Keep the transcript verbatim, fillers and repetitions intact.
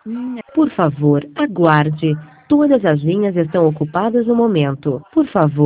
Hum, Por favor, aguarde. Todas as linhas estão ocupadas no momento. Por favor.